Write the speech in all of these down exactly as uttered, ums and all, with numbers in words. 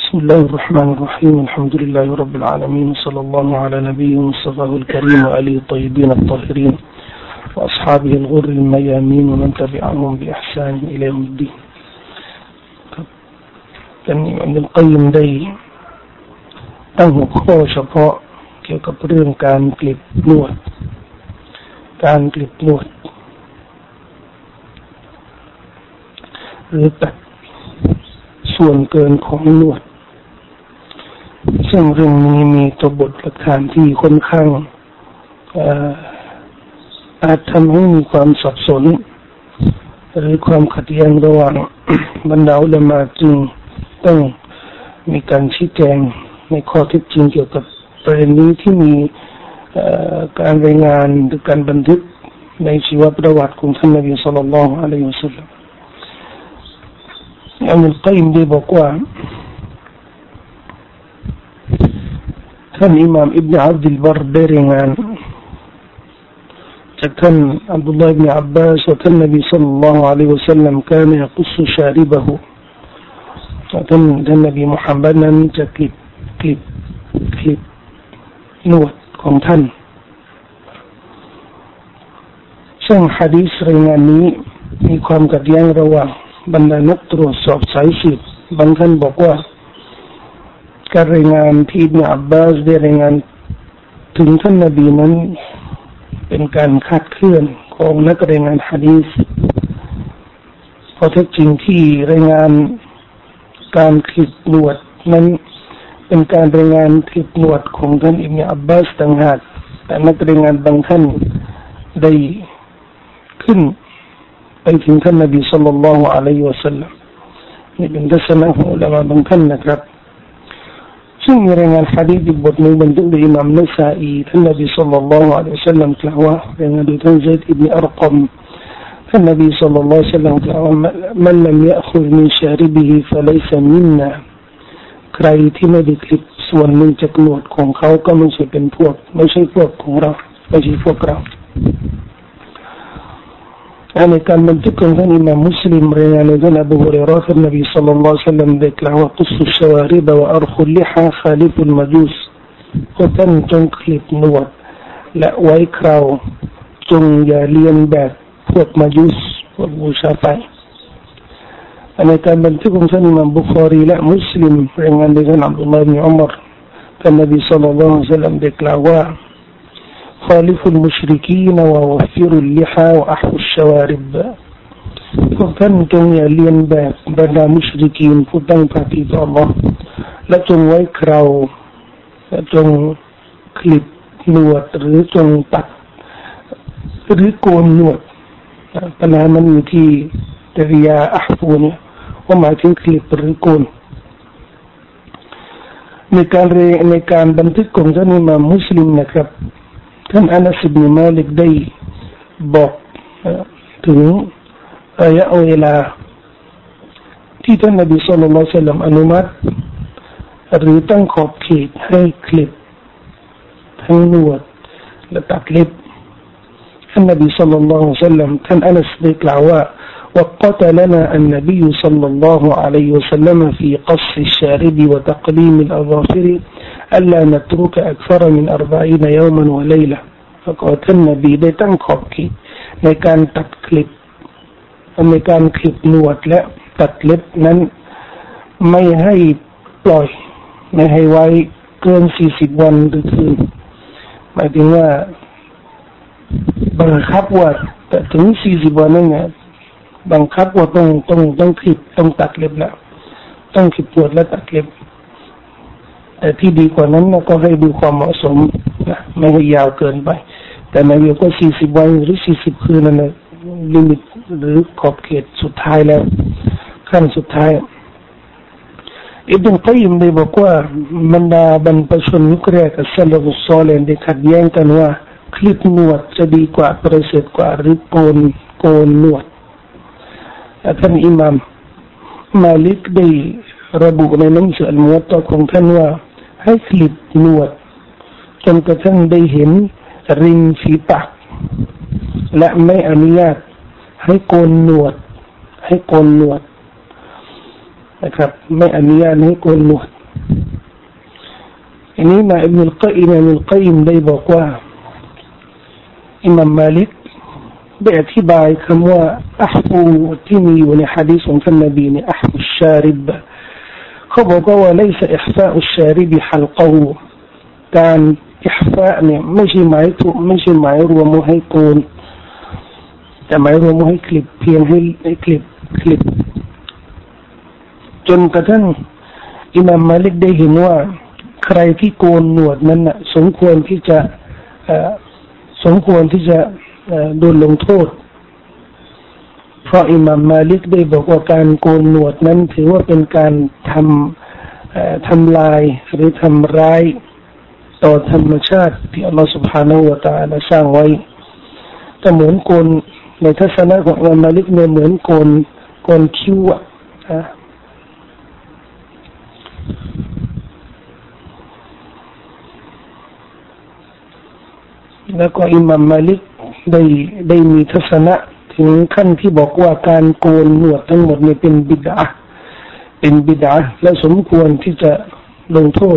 بسم الله الرحمن الرحيم الحمد لله رب العالمين صلى الله على نبيه مصطفاه الكريم وآله الطيبين الطاهرين وأصحابه الغر الميامين ومن تبعهم بإحسان إلى يوم الدين ท่านอิหม่าม อิบนุล قยยิมได้ตั้งหัวข้อเฉพาะเกี่ยวกับเรื่องการกลิบนวดการกลิบนวดหรือตัดส่วนเกินของนวดซึ่งเรื่องนี้มีตัวบทหลักฐานที่ค่อนข้างอาจทำให้มีความสับสนหรือความขัดแย้งระหว่างบรรดาอุลามะจึงต้องมีการชี้แจงในข้อเท็จจริงเกี่ยวกับประเด็นนี้ที่มีการรายงานหรือการบันทึกในชีวประวัติของท่านนบีศ็อลลัลลอฮุอะลัยฮิวะซัลลัมอิบนุล กัยยิมได้บอกว่าท่านอิหม่ามอิบนุอับดุลบัรได้รายงานจากท่านอับดุลลอฮ์อิบนุอับบาสว่าท่านนบีศ็อลลัลลอฮุอะลัยฮิวะซัลลัมกานยะกุศชาริบะฮูท่านท่านนบีมุฮัมมัดนั้นจะกลิบกลิบกลิบนวดของท่านซึ่งหะดีษรายงานนี้มีความขัดแย้งระหว่างบรรดานักตรวจสอบสายสืบบางท่านบอกว่าการรายงานที่อิบนุอับบาสได้รายงานถึงท่านนบีนั้นเป็นการคาดเคลื่อนของนักรายงานหะดีษเพราะแท้จริงที่รายงานการคลิปหนวดนั้นเป็นการรายงานคลิปหนวดของท่านอิบนุอับบาสต่างหากแต่นักรายงานบางท่านได้ขึ้นไปถึงท่านนบีศ็อลลัลลอฮุอะลัยฮิวะซัลลัมนี่เป็นทัศนะของอุลามะบางท่านนะครับซึ่งมีรายงานหะดีษบทหนึ่งบันทึกโดยอิหม่ามนัสาอีท่านนบีศ็อลลัลลอฮุอะลัยฮิวะซัลลัมกล่าวว่ารายงานโดยท่านซัยดอิบนุอัรกอมท่านนบีศ็อลลัลลอฮุอะลัยฮิวะซัลลัมกล่าวว่ามันลัมยะคุซมินชาริบิฮิฟะลัยซะมินนาใครที่ไม่ได้คลิปส่วนหนึ่งจากหนวดของเขาก็ไม่ใช่เป็นพวกไม่ใช่พวกของเราไม่ใช่พวกเราอันนี้การบันทึกของท่านอิหม่ามมุสลิมรายงานโดยท่านอบูฮุรอยเราะห์ท่านนบีศ็อลลัลลอฮุอะลัยฮิวะซัลลัมได้กล่าวว่ากุศชาวาริบะวะอัรคุลลิฮาคาลิฟุลมะจูสก็ท่านจงคลิปหนวดและไว้คราวจงอย่าเลียนแบบพวกมะจูสพวกบูชาไฟอันนี้การบันทึกของท่านอิหม่ามบุคอรีและมุสลิมรายงานโดยท่านอับดุลลอฮ์ อิบนุอุมัรท่านนบีศ็อลลัลลอฮุอะลัยฮิวะซัลลัมได้กล่าวว่าخالفوا المشركين ووفروا اللحى وأحفوا الشوارب พวกท่านจงอย่าเลียนแบบบรรดามุชริกีนผู้ตั้งภาคีต่อ Allah และจงไว้เคราและจงคลิปหนวดหรือจงตัดหรือโกนหนวดปัญหามันอยู่ที่ตริยาอัฟฟูเนี่ยว่าหมายถึงคลิปหรือโกนในการเรในการบันทึกของท่านอิหม่ามมุสลิมนะครับท่านอานัส อิบนุ มาลิกได้บอกถึงระยะเวลาที่ท่านนบีศ็อลลัลลอฮุอะลัยฮิวะซัลลัมอนุมัติหรือตั้งขอบเขตให้คลิปทั้งหนวดและตัดเล็บท่านนบีศ็อลลัลลอฮุอะลัยฮิวะซัลลัมท่านอานัสได้กล่าวว่า وقتلنا النبي صلى الله عليه وسلم في قص الشارب وتقليم الأظافر ألا نترك أكثر من أربعين يوما وليلة فقال النبيได้ตั้งขอบเขตในการตัดคลิปในการคลิปหนวดและตัดเล็บนั้นไม่ให้ปล่อยไม่ให้ไว้เกินสี่สิบวันหรือคืนหมายถึงว่าบังคับว่าแต่ถึงสี่สิบวันนั่นเนี่ยบังคับว่าต้องต้องต้องคลิปต้องตัดเล็บแล้วต้องคลิปหนวดและตัดเล็บแต่ที่ดีกว่านั้นก็ให้ดูความเหมาะสมนะไม่ให้ยาวเกินไปแต่ในเรื่องก็สี่สิบวันหรือสี่สิบคืนนั่นแหละลิมิตหรือขอบเขตสุดท้ายแล้วขั้นสุดท้ายอิบนุ กัยยิมได้บอกว่าบรรดาบรรพชนยุคแรกอัสซะลาฟุศอลิห์ได้ขัดแย้งกันว่าคลิปหนวดจะดีกว่าประเสริฐกว่าหรือโกนโกนหนวดท่านอิหม่ามมาลิกได้ระบุในหนังสืออัลมุวัตตะของท่านว่าให้คลิปหนวดจนกระทั่งได้เห็นริมฝีปากและไม่อนุญาตให้โกนหนวดให้โกนหนวด นะครับไม่อนุญาตให้โกนหนวดอันนี้มาอิบนุลกัยอิมามอัลกัยยิมได้บอกว่าอิหม่ามมาลิกได้อธิบายคำว่าอัฟฟูที่มีอยู่ในหะดีษของท่านนบีเนี่ยอัฟฟุชชาริบเขาบอกว่า ليس إحفاء الشارب حلقه การอิห์ฟาเนี่ยไม่ใช่หมายถูกไม่ใช่หมายรวมให้โกนแต่หมายรวมให้คลิปเพียงให้ให้คลิปคลิปจนกระทั่งอิหม่ามมาลิกได้เห็นว่าใครที่โกนหนวดนั้นน่ะสมควรที่จะสมควรที่จะโดนลงโทษเพราะอิหม่ามมาลิกได้บอกว่าการโกนหนวดนั้นถือว่าเป็นการทำทำลายหรือทำร้ายต่อธรรมชาติที่อัลลอฮฺ سبحانه และ تعالى สร้างไว้แต่เหมือนโกนในทัศนะของอิหม่ามมาลิกเนี่ยเหมือนโกนโกนคิ้วอะแล้วก็อิหม่ามมาลิกได้ได้มีทัศนะถึงขั้นที่บอกว่าการโกนหนวดทั้งหมดนี่เป็นบิดอะห์เป็นบิดอะห์และสมควรที่จะลงโทษ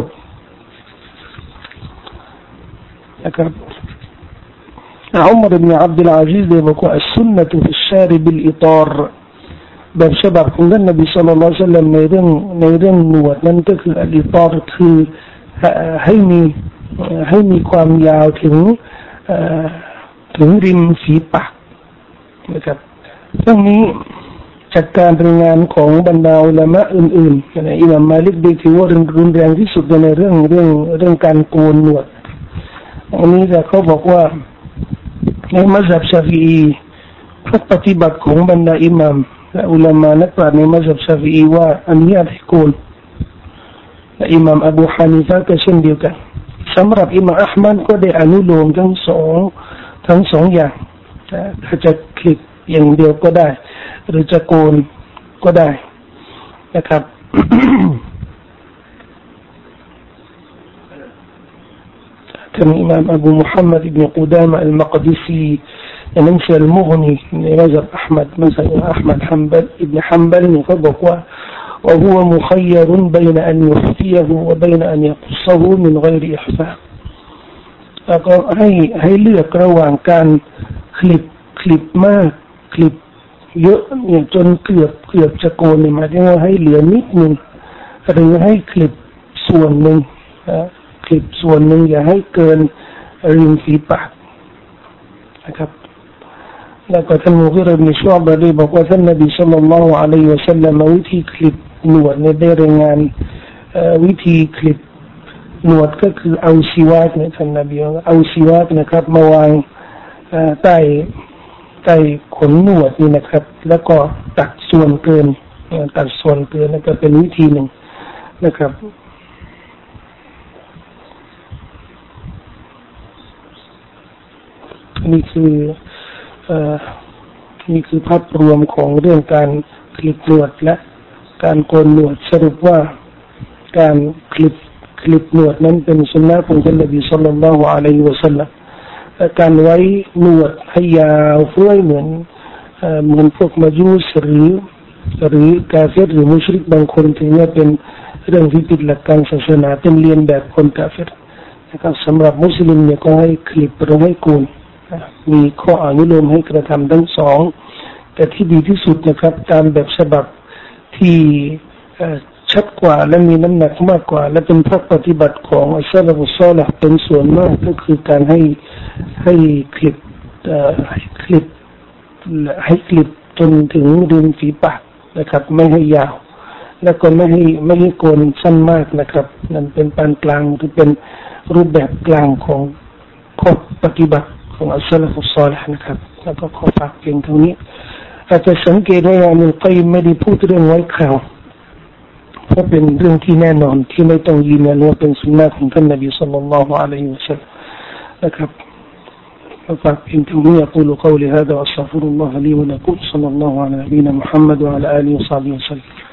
นะครับอุมัร อิบนุ อับดุลอาซิซได้บอกว่าอัสซุนนะตุฟิชชาริบิลอิฏารแบบฉบับของท่านนบีศ็อลลัลลอฮุอะลัยฮิวะซัลลัมในเรื่องในเรื่องหนวดนั้นก็คืออัลอิฏารคือให้มีให้มีความยาวถึงถึงริมฝีปากนะครับเรื่องนี้จากการรายงานของบรรดาอุลามะอื่นๆนะอิหม่ามมาลิกได้ถือว่ารุนแรงที่สุดในเรื่องเรื่องเรื่องการโกนหนวดอันนี้แต่เขาบอกว่าในมัซฮับชาฟิอีพระปฏิบัติของบรรดาอิหม่ามและอุลามะนักปราชญ์ในมัซฮับชาฟิอีว่าอนุญาตให้โกนและอิหม่ามอบูฮานิฟะห์ก็เช่นเดียวกันสำหรับอิหม่ามอัห์มัดก็ได้อนุโลมทั้งสองทั้งสองอย่างถ้าจะคลิปอย่างเดียวก็ได้หรือจะโกนก็ได้นะครับ ท่านอิหม่ามอบูมุฮัมมัดอิบนุกุดามะอัลมักดิซีในหนังสืออัลมุฆนีในมัซฮับอะห์มัดมัซฮับอะห์มัดฮัมบัลอิบนุฮัมบัลนี่เขาบอกว่าوهو مخير بين أن يخفيه وبين أن يقصه من غير إخفاء แล้วก็ให้ให้เลือกระหว่างการคลิปคลิปมากคลิปเยอะเนี่ยจนเกือบเกือบจะโกนเนี่ยหมายถึงว่าให้เหลือนิดนึงหรือให้คลิปส่วนหนึ่งคลิปส่วนหนึ่งอย่าให้เกินริมฝีปากนะครับแล้วก็ท่านมุฆิร อิบนุ ชุอ์บะห์ได้บอกว่าท่านนบีศ็อลลัลลอฮุอะลัยฮิวะซัลลัมวิธีคลิปหนวดเนี่ยได้รายงานวิธีคลิปหนวดก็คือเอาซิวากเนี่ยท่านนบีเอาซิวากนะครับมาวางใต้ใต้ขนหนวดนี่นะครับแล้วก็ตัดส่วนเกินตัดส่วนเกินนั่นก็เป็นวิธีหนึ่งนะครับนี่คือนี่คือภาพรวมของเรื่องการคลิปหนวดและการโกนหนวดสรุปว่าการคลิปคลิปหนวดนั้นเป็นสุนนะของท่านนบีศ็อลลัลลอฮุอะลัยฮิวะซัลลัมการไว้หนวดให้ยาวเฟื้อยเหมือนเหมือนพวกมัจญูสหรือหรือกาเฟรหรือมุชริกบางคนถือว่าเป็นเรื่องที่ผิดหลักการศาสนาเป็นเลียนแบบคนกาเฟรนะครับสำหรับมุสลิมเนี่ยก็ให้คลิปหรือให้โกนมีข้ออนุโลมให้กระทำทั้งสองแต่ที่ดีที่สุดนะครับตามแบบฉบับที่ชัดกว่าและมีน้ำหนักมากกว่าและเป็นภาคปฏิบัติของอัสซะละฟุศอลิฮ์เป็นส่วนมากก็คือการให้ให้คลิปให้คลิปให้คลิปจนถึงริมฝีปากนะครับไม่ให้ยาวแล้วก็ไม่ให้ไม่ให้โกนสั้นมากนะครับนั่นเป็นปานกลางหรือเป็นรูปแบบกลางของข้อปฏิบัติของอัสซะละฟุศอลิฮ์นะครับแล้วก็ขอฝากเพียงเท่านี้อาจจะสังเกตว่าอิบนุลกัยยิมไม่ได้พูดเรื่องไว้ข่าวเพราะเป็นเรื่องที่แน่นอนที่ไม่ต้องยืนยันว่าเป็นสุนนะของท่านนบีศ็อลลัลลอฮุอะลัยฮิวะซัลลัมนะครับฝากเพียงเท่านี้أقول قولي هذا وأستغفر الله لي ولكم صلى الله على نبينا محمد وعلى آله وصحبه وسلم